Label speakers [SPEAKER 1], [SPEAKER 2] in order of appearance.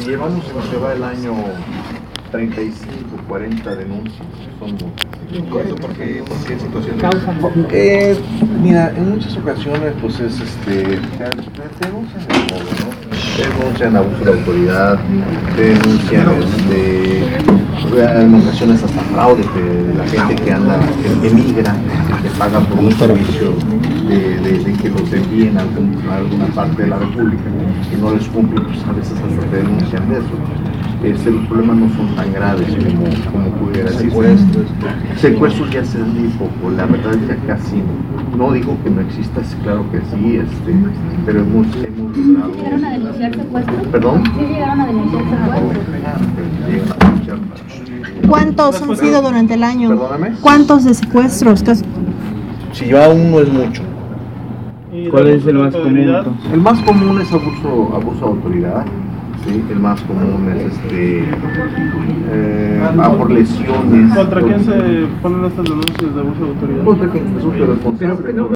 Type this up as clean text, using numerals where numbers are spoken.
[SPEAKER 1] Si llevamos en lo que va el año 35, 40 denuncias, son muchas. ¿Por qué situaciones? Mira, en muchas ocasiones pues es te denuncian de todo, ¿no? Te denuncian abuso de autoridad, te denuncian en ocasiones hasta fraude de la gente que anda, que emigra, que paga por un servicio de que los envíen a alguna parte de la República y no les cumplen, pues a veces hasta te denuncian de eso. Los problemas no son tan graves como pudiera decirse. Secuestros ya se dan muy poco, la verdad es que casi no digo que no exista, claro que sí, pero hemos logrado.
[SPEAKER 2] ¿Sí llegaron a denunciar secuestros?
[SPEAKER 1] ¿Perdón?
[SPEAKER 2] Sí llegaron a denunciar secuestros.
[SPEAKER 3] ¿Cuántos han sido durante el año?
[SPEAKER 1] Perdóname.
[SPEAKER 3] ¿Cuántos de secuestros?
[SPEAKER 1] Si lleva uno es mucho.
[SPEAKER 4] ¿Cuál es el más común?
[SPEAKER 1] El más común es abuso de autoridad. Sí, el más común es por lesiones.
[SPEAKER 4] ¿Contra quién se ponen estas denuncias de abuso de autoridad?
[SPEAKER 1] Contra quien resulte responsable.